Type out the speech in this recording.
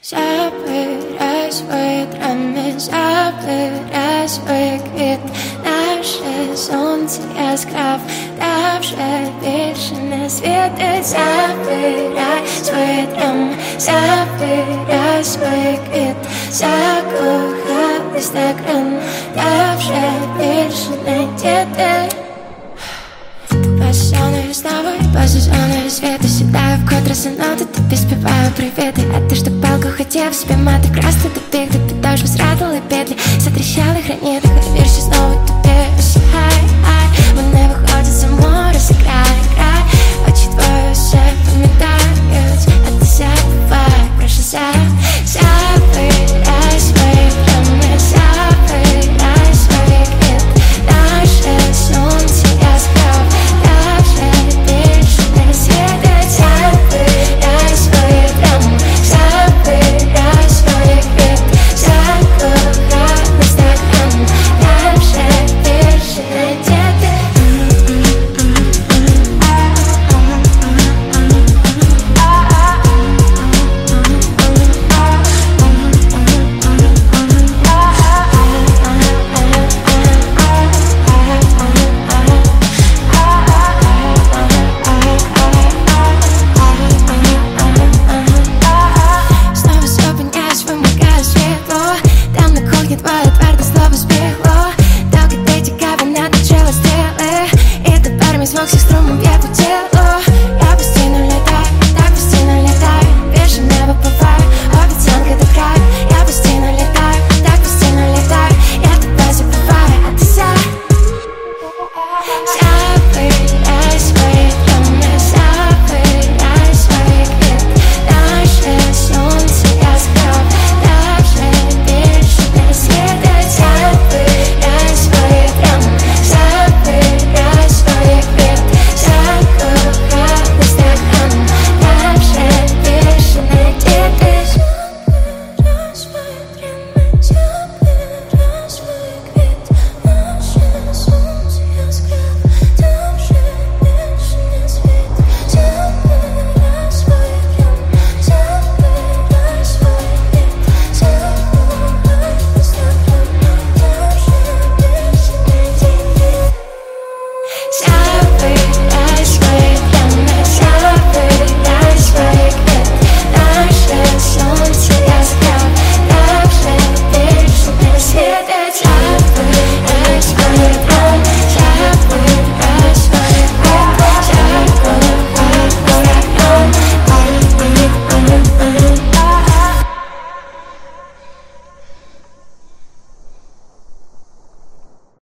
Забирай свої драми, забирай свої квіти. Наше сонце яскрав, та вже більше не світить. Забирай свої драми, забирай свої квіти. Закохались так рано, та вже більше не діти. Пасіоною знову, по сезону світу сідаю вкотре за ноти, тобі співаю привіти. А ти ж так палко хотів спіймати, красти добіг, до підошви зрадили петлі, затріщали граніти.